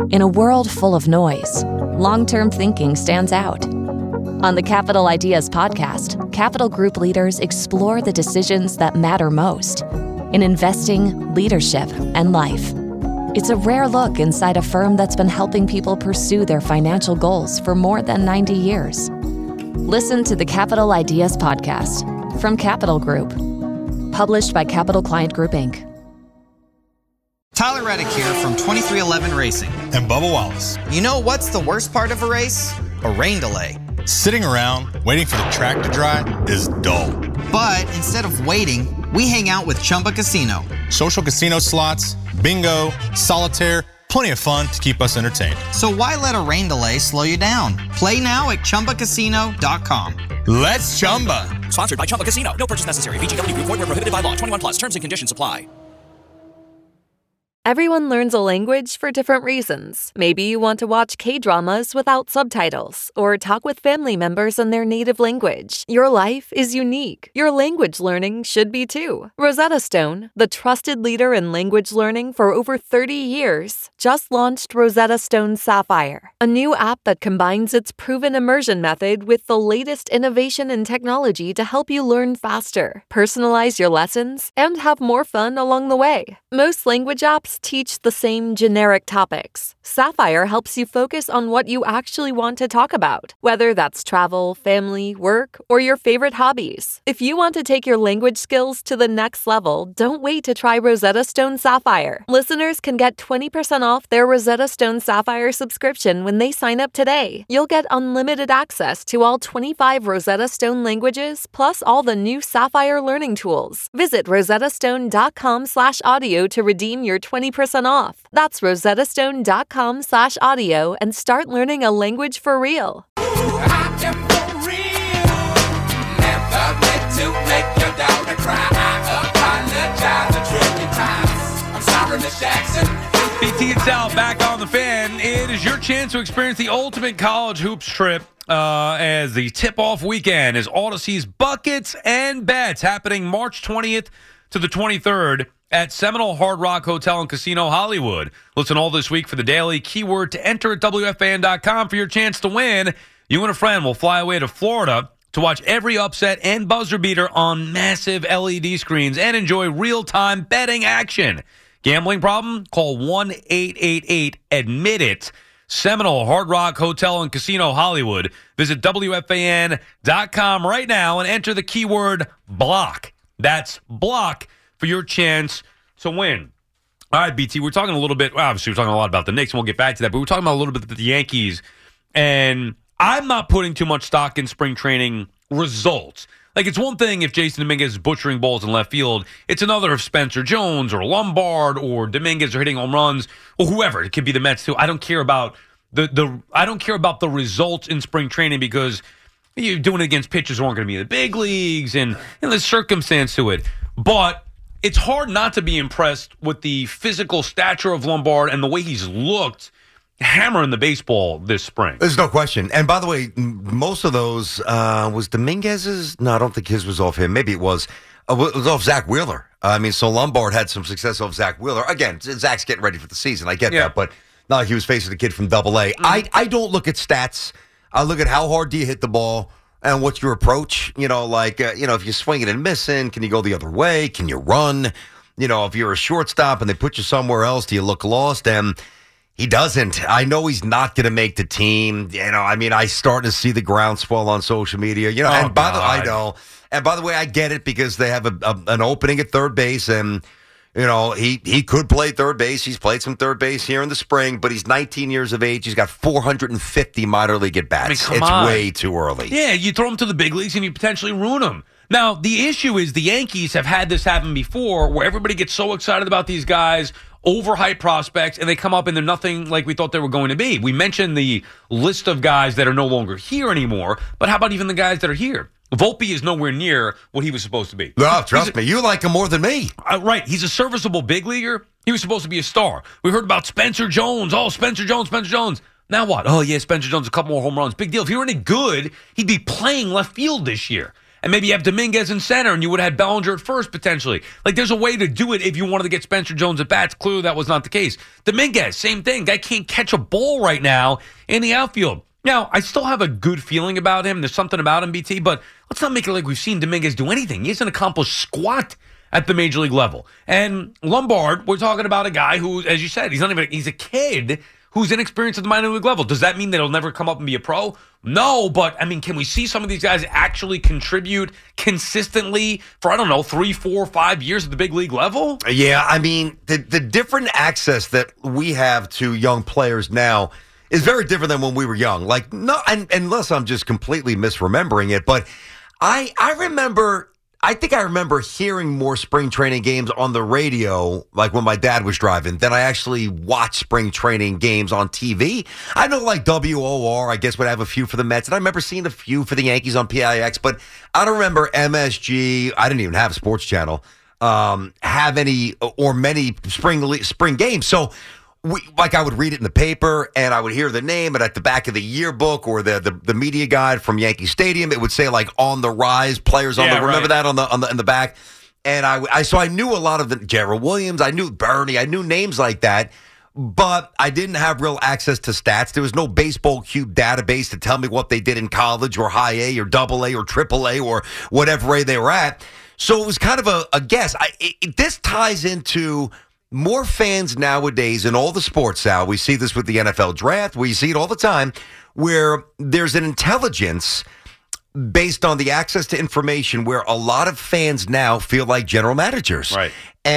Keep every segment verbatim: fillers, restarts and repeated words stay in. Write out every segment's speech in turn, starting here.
In a world full of noise, long-term thinking stands out. On the Capital Ideas podcast, Capital Group leaders explore the decisions that matter most in investing, leadership, and life. It's a rare look inside a firm that's been helping people pursue their financial goals for more than ninety years. Listen to the Capital Ideas podcast from Capital Group, published by Capital Client Group, Incorporated. Tyler Reddick here from twenty-three eleven Racing. And Bubba Wallace. You know what's the worst part of a race? A rain delay. Sitting around waiting for the track to dry is dull. But instead of waiting, we hang out with Chumba Casino. Social casino slots, bingo, solitaire, plenty of fun to keep us entertained. So why let a rain delay slow you down? Play now at Chumba Casino dot com. Let's Chumba. Sponsored by Chumba Casino. No purchase necessary. V G W Group. Void where prohibited by law. twenty-one plus. Terms and conditions apply. Everyone learns a language for different reasons. Maybe you want to watch K-dramas without subtitles or talk with family members in their native language. Your life is unique. Your language learning should be too. Rosetta Stone, the trusted leader in language learning for over thirty years, just launched Rosetta Stone Sapphire, a new app that combines its proven immersion method with the latest innovation and technology to help you learn faster, personalize your lessons, and have more fun along the way. Most language apps teach the same generic topics. Sapphire helps you focus on what you actually want to talk about, whether that's travel, family, work, or your favorite hobbies. If you want to take your language skills to the next level, don't wait to try Rosetta Stone Sapphire. Listeners can get twenty percent off their Rosetta Stone Sapphire subscription when they sign up today. You'll get unlimited access to all twenty-five Rosetta Stone languages, plus all the new Sapphire learning tools. Visit rosettastone.com slash audio to redeem your twenty percent off. That's rosettastone.com slash audio and start learning a language for real. I am for real. Never meant to make your daughter cry. I apologize a trillion times. I'm sorry, Miss Jackson. B T and Sal back on the Fan. It is your chance to experience the ultimate college hoops trip uh, as the tip-off weekend is Odyssey's Buckets and Bets happening March twentieth to the twenty-third at Seminole Hard Rock Hotel and Casino Hollywood. Listen all this week for the daily keyword to enter at W F A N dot com for your chance to win. You and a friend will fly away to Florida to watch every upset and buzzer beater on massive L E D screens and enjoy real-time betting action. Gambling problem? Call one eight eight eight admit it. Seminole Hard Rock Hotel and Casino Hollywood. Visit W F A N dot com right now and enter the keyword block. That's block for your chance to win. All right, B T, we're talking a little bit, well, obviously we're talking a lot about the Knicks, and we'll get back to that, but we're talking about a little bit about the Yankees, and I'm not putting too much stock in spring training results. Like, it's one thing if Jason Dominguez is butchering balls in left field. It's another if Spencer Jones or Lombard or Dominguez are hitting home runs or whoever. It could be the Mets, too. I don't care about the, the I don't care about the results in spring training because you're doing it against pitchers who aren't going to be in the big leagues, and, and there's circumstance to it. But it's hard not to be impressed with the physical stature of Lombard and the way he's looked hammering the baseball this spring. There's no question. And by the way, most of those uh, was Dominguez's. No, I don't think his was off him. Maybe it was. Uh, it was off Zach Wheeler. I mean, so Lombard had some success off Zach Wheeler. Again, Zach's getting ready for the season. I get Yeah. that. But not like he was facing a kid from Double A. Mm-hmm. I, I don't look at stats. I look at how hard do you hit the ball. And what's your approach? You know, like, uh, you know, if you're swinging and missing, can you go the other way? Can you run? You know, if you're a shortstop and they put you somewhere else, do you look lost? And he doesn't. I know he's not going to make the team. You know, I mean, I starting to see the groundswell on social media. You know, Oh, and by the God. I know. And by the way, I get it because they have a, a, an opening at third base, and you know, he, he could play third base. He's played some third base here in the spring, but he's nineteen years of age. He's got four hundred fifty minor league at bats. I mean, come it's on. way too early. Yeah, you throw him to the big leagues and you potentially ruin him. Now, the issue is the Yankees have had this happen before where everybody gets so excited about these guys, overhyped prospects, and they come up and they're nothing like we thought they were going to be. We mentioned the list of guys that are no longer here anymore, but how about even the guys that are here? Volpe is nowhere near what he was supposed to be. No, trust He's me, you like him more than me. a, uh, right, he's a serviceable big leaguer. He was supposed to be a star. We heard about Spencer Jones. Oh, Spencer Jones, Spencer Jones. Now what? Oh, yeah, Spencer Jones, a couple more home runs. Big deal. If he were any good, he'd be playing left field this year. and maybe you have Dominguez in center, and you would have had Bellinger at first potentially. Like, there's a way to do it if you wanted to get Spencer Jones at bats. Clearly, that was not the case. Dominguez, same thing. Guy can't catch a ball right now in the outfield. Now, I still have a good feeling about him. There's something about him, B T, but let's not make it like we've seen Dominguez do anything. He hasn't accomplished squat at the major league level. And Lombard, we're talking about a guy who, as you said, he's not even, he's a kid who's inexperienced at the minor league level. Does that mean that he'll never come up and be a pro? No, but, I mean, can we see some of these guys actually contribute consistently for, I don't know, three, four, five years at the big league level? Yeah, I mean, the, the different access that we have to young players now is very different than when we were young. Like, no, and, unless I'm just completely misremembering it, but I I remember... I think I remember hearing more spring training games on the radio, like when my dad was driving, than I actually watched spring training games on T V. I know like W O R, I guess, would have a few for the Mets, and I remember seeing a few for the Yankees on P I X, but I don't remember M S G, I didn't even have a sports channel, um, have any or many spring spring games. So, We, like I would read it in the paper, and I would hear the name, and at the back of the yearbook or the the, the media guide from Yankee Stadium, it would say like "on the rise," players on yeah, the. Remember right. that on the on the in the back, and I, I so I knew a lot of the Gerald Williams, I knew Bernie, I knew names like that, but I didn't have real access to stats. There was no Baseball Cube database to tell me what they did in college or high A or double A or triple A or whatever A they were at. So it was kind of a, a guess. I, it, this ties into more fans nowadays in all the sports, Sal. We see this with the N F L draft. We see it all the time where there's an intelligence based on the access to information where a lot of fans now feel like general managers. Right.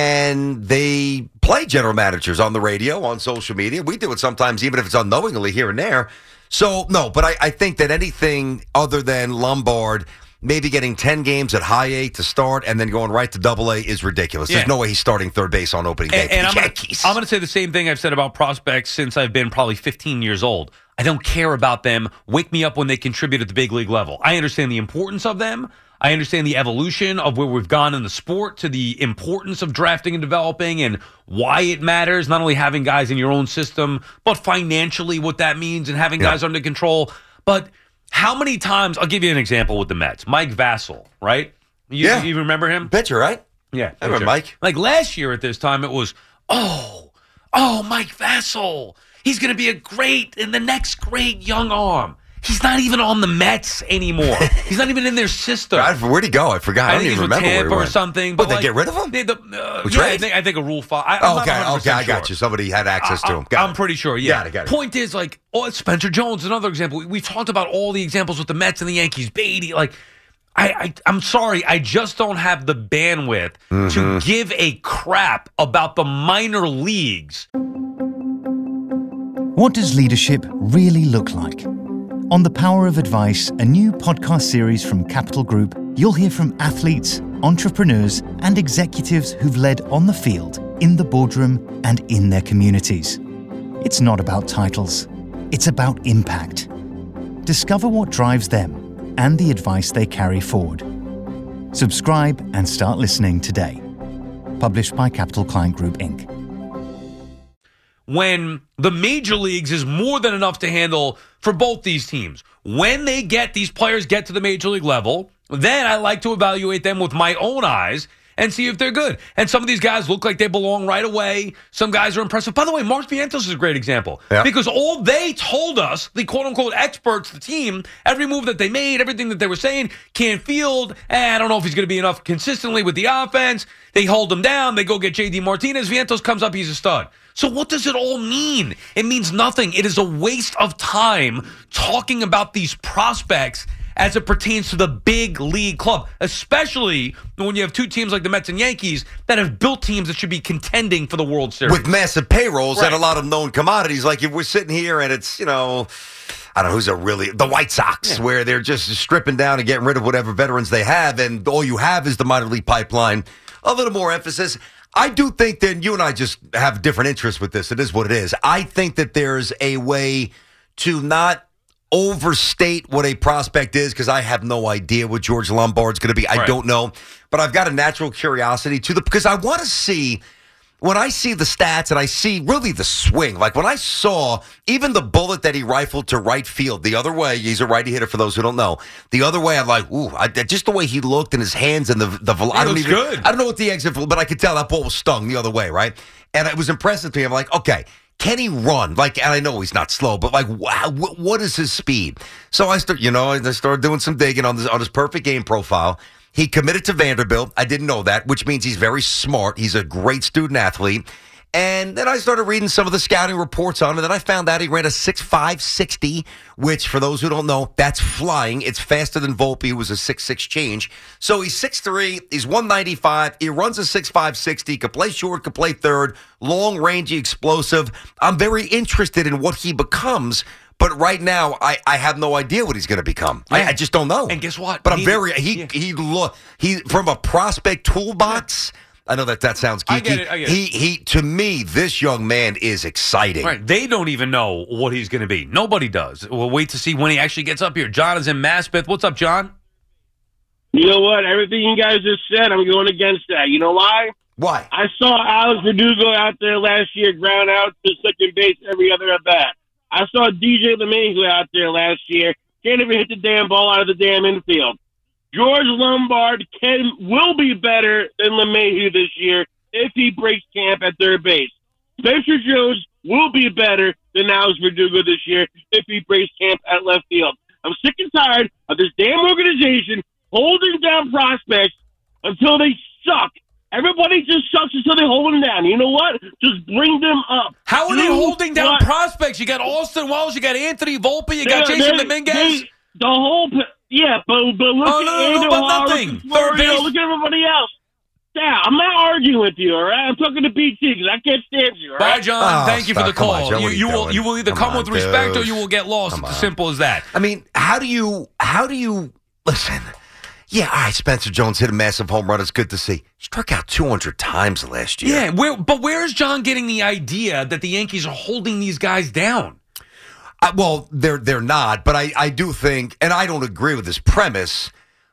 And they play general managers on the radio, on social media. We do it sometimes, even if it's unknowingly here and there. So, no, but I, I think that anything other than Lombard maybe getting ten games at high A to start and then going right to double A is ridiculous. Yeah. There's no way he's starting third base on opening day And, for and the I'm gonna, Yankees. I'm going to say the same thing I've said about prospects since I've been probably fifteen years old. I don't care about them. Wake me up when they contribute at the big league level. I understand the importance of them. I understand the evolution of where we've gone in the sport to the importance of drafting and developing and why it matters, not only having guys in your own system, but financially what that means and having Yeah. guys under control. But how many times, I'll give you an example with the Mets. Mike Vassell, right? You, Yeah. you remember him? Pitcher, right? Yeah. I remember pitcher. Mike. Like last year at this time, it was, oh, oh, Mike Vassell. He's going to be a great, and the next great young arm. He's not even on the Mets anymore. He's not even in their system. I, where'd he go? I forgot. I, I don't think he's even with remember where Tampa he or went. something. But But they like, get rid of him? They, the, uh, We yeah, I trade? think, I think a Rule five. I, I'm Oh, not okay, one hundred percent okay, I got sure. you. Somebody had access to him. Got I'm it. pretty sure, yeah. Got it, got it. Point is, like, oh, Spencer Jones, another example. We've talked about all the examples with the Mets and the Yankees. Beatty, like, I, I, I'm sorry, I just don't have the bandwidth Mm-hmm. to give a crap about the minor leagues. What does leadership really look like? On The Power of Advice, a new podcast series from Capital Group, you'll hear from athletes, entrepreneurs, and executives who've led on the field, in the boardroom, and in their communities. It's not about titles. It's about impact. Discover what drives them and the advice they carry forward. Subscribe and start listening today. Published by Capital Client Group, Incorporated. When the major leagues is more than enough to handle for both these teams. When they get, these players get to the major league level, then I like to evaluate them with my own eyes and see if they're good. And some of these guys look like they belong right away. Some guys are impressive. By the way, Mark Vientos is a great example. Yeah. Because all they told us, the quote-unquote experts, the team, every move that they made, everything that they were saying, can't field, eh, I don't know if he's going to be enough consistently with the offense. They hold him down. They go get J D Martinez. Vientos comes up. He's a stud. So what does it all mean? It means nothing. It is a waste of time talking about these prospects as it pertains to the big league club, especially when you have two teams like the Mets and Yankees that have built teams that should be contending for the World Series. With massive payrolls Right. and a lot of known commodities. Like if we're sitting here and it's, you know, I don't know who's a really, the White Sox, Yeah. where they're just stripping down and getting rid of whatever veterans they have, and all you have is the minor league pipeline. A little more emphasis. I do think that you and I just have different interests with this. It is what it is. I think that there's a way to not overstate what a prospect is, because I have no idea what George Lombard's going to be. I Right. don't know. But I've got a natural curiosity to the, because I want to see when I see the stats and I see really the swing, like when I saw even the bullet that he rifled to right field the other way, he's a righty hitter for those who don't know. The other way, I'm like, ooh, I, just the way he looked in his hands and the the He I don't looks even, good. I don't know what the exit, but I could tell that ball was stung the other way, right? And it was impressive to me. I'm like, okay, can he run? Like, and I know he's not slow, but like, wow, what, what is his speed? So I start, you know, I started doing some digging on this on his perfect game profile. He committed to Vanderbilt. I didn't know that, which means he's very smart. He's a great student athlete. And then I started reading some of the scouting reports on him, and then I found out he ran a six five sixty, which, for those who don't know, that's flying. It's faster than Volpe, who was a six six change. So he's six three, he's one ninety-five, he runs a six five sixty, could play short, could play third, long-rangey, explosive. I'm very interested in what he becomes. But right now, I, I have no idea what he's going to become. I, I just don't know. And guess what? But I'm He- very he yeah. he look he from a prospect toolbox. I know that that sounds geeky. I get it, I get it. he he to me, this young man is exciting. Right. They don't even know what he's going to be. Nobody does. We'll wait to see when he actually gets up here. John is in Maspeth. What's up, John? You know what? Everything you guys just said, I'm going against that. You know why? Why? I saw Alex Verdugo out there last year ground out to second base every other at bat. I saw D J LeMahieu out there last year. Can't even hit the damn ball out of the damn infield. George Lombard can will be better than LeMahieu this year if he breaks camp at third base. Spencer Jones will be better than Alex Verdugo this year if he breaks camp at left field. I'm sick and tired of this damn organization holding down prospects until they suck. Everybody just sucks until they hold them down. You know what? Just bring them up. How are they Do holding down what- prospects? You got Austin Wells, you got Anthony Volpe, you got They- Jason they- Dominguez. they- the whole, p- yeah, but, but look Oh, at no, no, no, Andrew but Hall, nothing. look at Third Florio, base- look at everybody else. Yeah, I'm not arguing with you, all right? I'm talking to B T because I can't stand you, all Bye, right? John. Oh, Thank you for stop. the Come on, call. Joe, you what are you you will doing? you will either Come come, on, with respect or dude. you will get lost. Come It's as on. simple as that. I mean, how do you how do you listen? Yeah, all right, Spencer Jones hit a massive home run. It's good to see. Struck out two hundred times last year. Yeah, where, but where is John getting the idea that the Yankees are holding these guys down? I, well, they're they're not, but I, I do think, and I don't agree with this premise.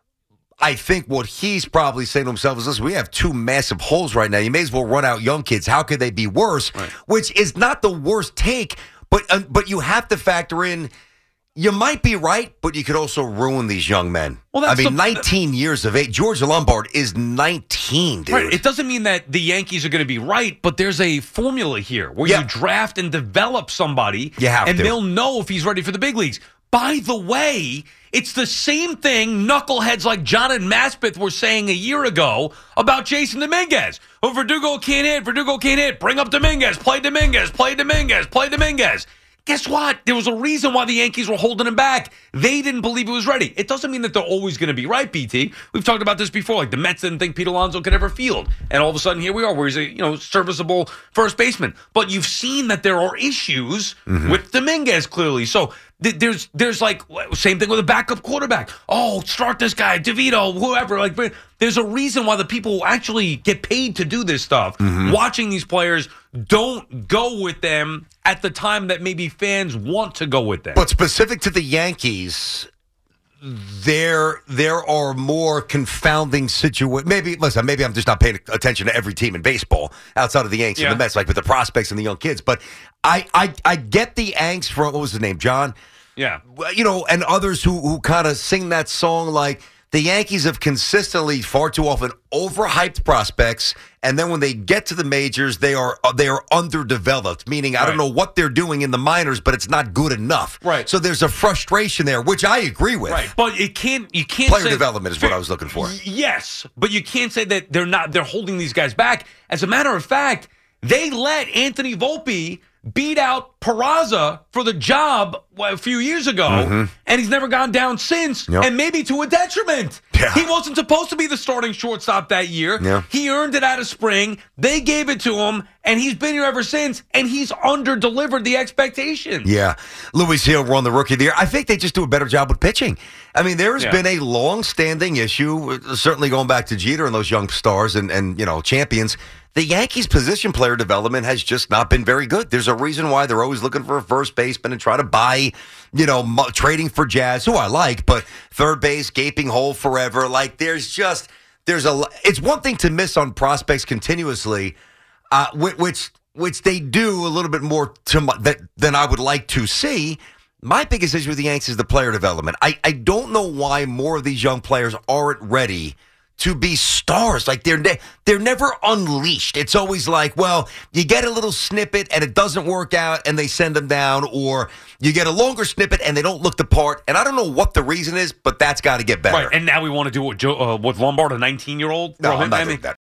I think what he's probably saying to himself is, listen, we have two massive holes right now. You may as well run out young kids. How could they be worse? Right. Which is not the worst take, but uh, but you have to factor in, you might be right, but you could also ruin these young men. Well, I that's mean, the- nineteen years of age. George Lombard is nineteen, dude. Right. It doesn't mean that the Yankees are going to be right, but there's a formula here where Yeah. you draft and develop somebody, You have and to. they'll know if he's ready for the big leagues. By the way, it's the same thing knuckleheads like John and Maspeth were saying a year ago about Jason Dominguez. Oh, Verdugo can't hit. Verdugo can't hit. Bring up Dominguez. Play Dominguez. Play Dominguez. Play Dominguez. Guess what? There was a reason why the Yankees were holding him back. They didn't believe he was ready. It doesn't mean that they're always going to be right, B T. We've talked about this before. Like the Mets didn't think Pete Alonso could ever field, and all of a sudden here we are, where he's a you know serviceable first baseman. But you've seen that there are issues with Dominguez clearly. So th- there's there's like same thing with a backup quarterback. Oh, start this guy, DeVito, whoever. Like there's a reason why the people who actually get paid to do this stuff, watching these players, don't go with them at the time that maybe fans want to go with them. But specific to the Yankees, there there are more confounding situations. Maybe listen, maybe I'm just not paying attention to every team in baseball outside of the Yankees Yeah. and the Mets, like with the prospects and the young kids. But I I, I get the angst from what was his name, John? yeah. You know, and others who who kind of sing that song like. The Yankees have consistently, far too often, overhyped prospects, and then when they get to the majors, they are they are underdeveloped. Meaning, I don't Right. know what they're doing in the minors, but it's not good enough. Right. So there's a frustration there, which I agree with. Right, but it can't. You can't. Player say, development is what I was looking for. Y- Yes, but you can't say that they're not. They're holding these guys back. As a matter of fact, they let Anthony Volpe beat out Peraza for the job what, a few years ago, and he's never gone down since, Yep. and maybe to a detriment. Yeah. He wasn't supposed to be the starting shortstop that year. Yeah. He earned it out of spring. They gave it to him, and he's been here ever since, and he's under-delivered the expectations. Yeah. Luis Hill won the Rookie of the Year. I think they just do a better job with pitching. I mean, there has Yeah. been a long-standing issue, uh, certainly going back to Jeter and those young stars and, and you know, champions. The Yankees' position player development has just not been very good. There's a reason why they're always looking for a first baseman and try to buy, you know, mo- trading for Jazz, who I like, but third base, gaping hole forever. Like, there's just, there's a, it's one thing to miss on prospects continuously. uh, whi- which which they do a little bit more to my, that, than I would like to see. My biggest issue with the Yanks is the player development. I, I don't know why more of these young players aren't ready to be stars. Like they're ne- they're never unleashed. It's always like, well, you get a little snippet and it doesn't work out and they send them down, or you get a longer snippet and they don't look the part. And I don't know what the reason is, but that's got to get better. Right, and now we want to do it with, Joe, uh, with Lombard, a nineteen-year-old? No, Throw I'm him- not I mean, doing that.